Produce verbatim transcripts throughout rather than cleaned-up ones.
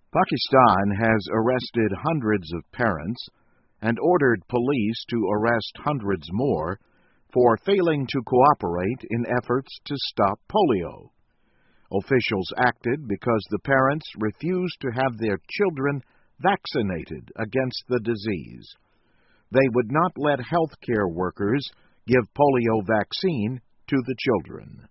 Pakistan has arrested hundreds of parents and ordered police to arrest hundreds more for failing to cooperate in efforts to stop polio. Officials acted because the parents refused to have their children vaccinated against the disease. They would not let healthcare workers give polio vaccine to the children.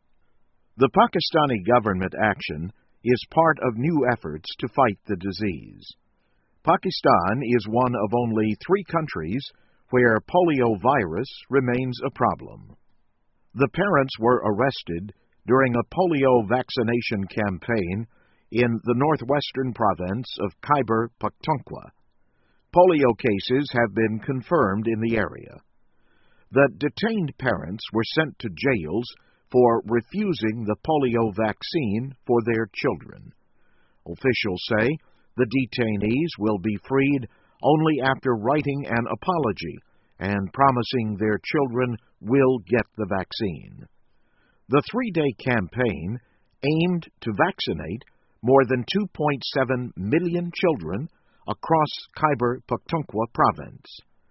The Pakistani government action is part of new efforts to fight the disease. Pakistan is one of only three countries where polio virus remains a problem. The parents were arrested during a polio vaccination campaign in the northwestern province of Khyber Pakhtunkhwa. Polio cases have been confirmed in the area. The detained parents were sent to jails for refusing the polio vaccine for their children. Officials say the detainees will be freed only after writing an apology and promising their children will get the vaccine. The three-day campaign aimed to vaccinate more than two point seven million children across Khyber Pakhtunkhwa province.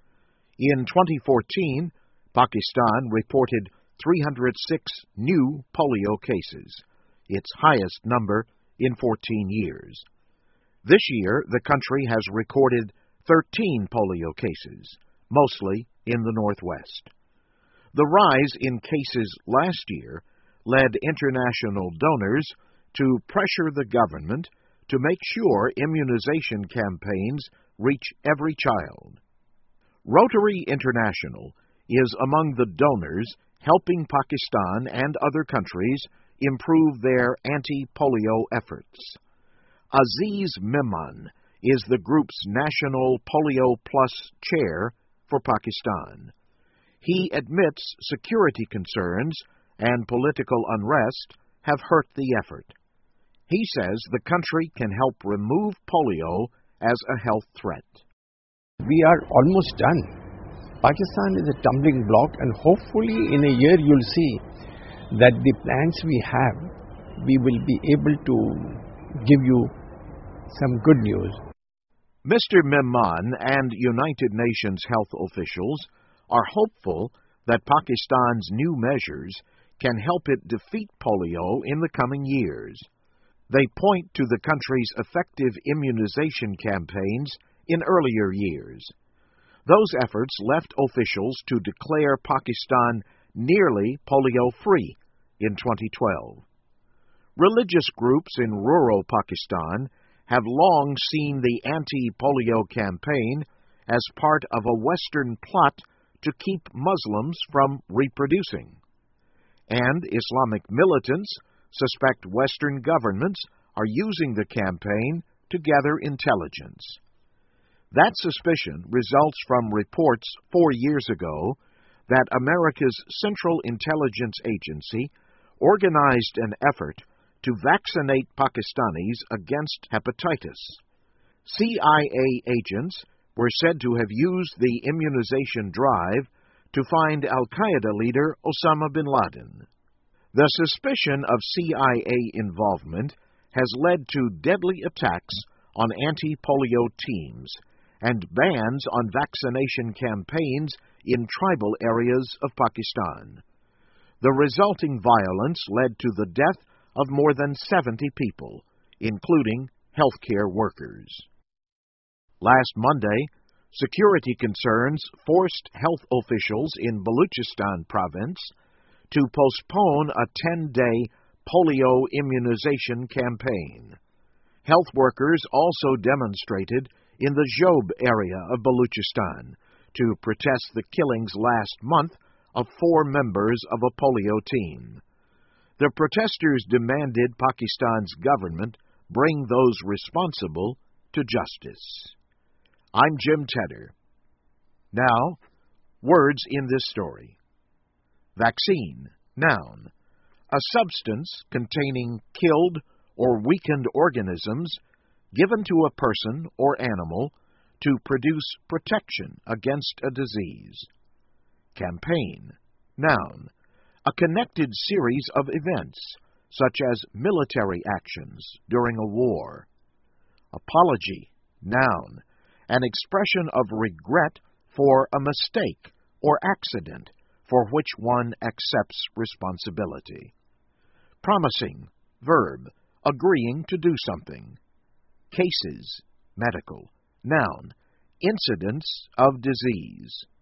In twenty fourteen, Pakistan reported three hundred six new polio cases, its highest number in fourteen years. This year, the country has recorded thirteen polio cases, mostly in the Northwest. The rise in cases last year led international donors to pressure the government to make sure immunization campaigns reach every child. Rotary International is among the donors helping Pakistan and other countries improve their anti-polio efforts. Aziz Mehman is the group's National Polio Plus chair for Pakistan. He admits security concerns and political unrest have hurt the effort. He says the country can help remove polio as a health threat. We are almost done. Pakistan is a tumbling block, and hopefully in a year you'll see that the plans we have, we will be able to give you some good news. Mister Mehman and United Nations health officials are hopeful that Pakistan's new measures can help it defeat polio in the coming years. They point to the country's effective immunization campaigns in earlier years. Those efforts left officials to declare Pakistan nearly polio-free in twenty twelve. Religious groups in rural Pakistan have long seen the anti-polio campaign as part of a Western plot to keep Muslims from reproducing. And Islamic militants suspect Western governments are using the campaign to gather intelligence. That suspicion results from reports four years ago that America's Central Intelligence Agency organized an effort to vaccinate Pakistanis against hepatitis. C I A agents were said to have used the immunization drive to find Al-Qaeda leader Osama bin Laden. The suspicion of C I A involvement has led to deadly attacks on anti-polio teams and bans on vaccination campaigns in tribal areas of Pakistan. The resulting violence led to the death of more than seventy people, including healthcare workers. Last Monday, security concerns forced health officials in Balochistan province to postpone a ten-day polio immunization campaign. Health workers also demonstrated in the Job area of Balochistan to protest the killings last month of four members of a polio team. The protesters demanded Pakistan's government bring those responsible to justice. I'm Jim Tedder. Now, words in this story. Vaccine, noun, a substance containing killed or weakened organisms given to a person or animal to produce protection against a disease. Campaign, noun, a connected series of events, such as military actions during a war. Apology, noun, an expression of regret for a mistake or accident for which one accepts responsibility. Promising, verb, agreeing to do something. Cases, medical, noun, incidents of disease.